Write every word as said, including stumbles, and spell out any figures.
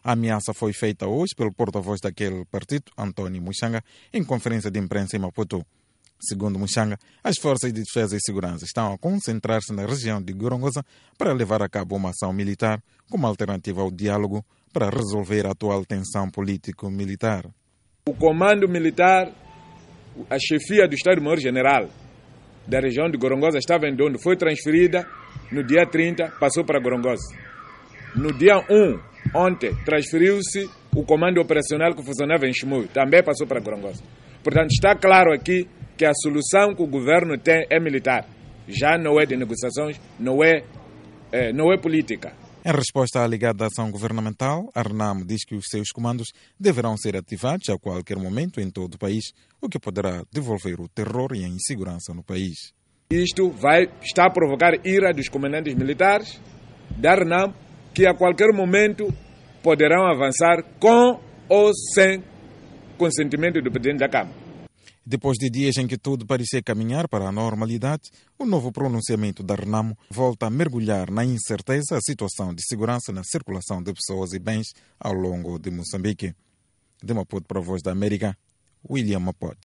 A ameaça foi feita hoje pelo porta-voz daquele partido, António Muxanga, em conferência de imprensa em Maputo. Segundo Muxanga, as forças de defesa e segurança estão a concentrar-se na região de Gorongosa para levar a cabo uma ação militar como alternativa ao diálogo para resolver a atual tensão político-militar. O comando militar, a chefia do Estado-Maior-General da região de Gorongosa estava em Dondo, foi transferida no dia trinta, passou para Gorongosa. No dia um, ontem, transferiu-se o comando operacional que funcionava em Chimoio, também passou para Gorongosa. Portanto, está claro aqui que a solução que o governo tem é militar. Já não é de negociações, não é, é, não é política. Em resposta à alegada ação governamental, a RENAMO diz que os seus comandos deverão ser ativados a qualquer momento em todo o país, o que poderá devolver o terror e a insegurança no país. Isto vai estar a provocar ira dos comandantes militares da RENAMO, que a qualquer momento poderão avançar com ou sem consentimento do presidente da Câmara. Depois de dias em que tudo parecia caminhar para a normalidade, o novo pronunciamento da RENAMO volta a mergulhar na incerteza a situação de segurança na circulação de pessoas e bens ao longo de Moçambique. De Maputo para a Voz da América, William Mapote.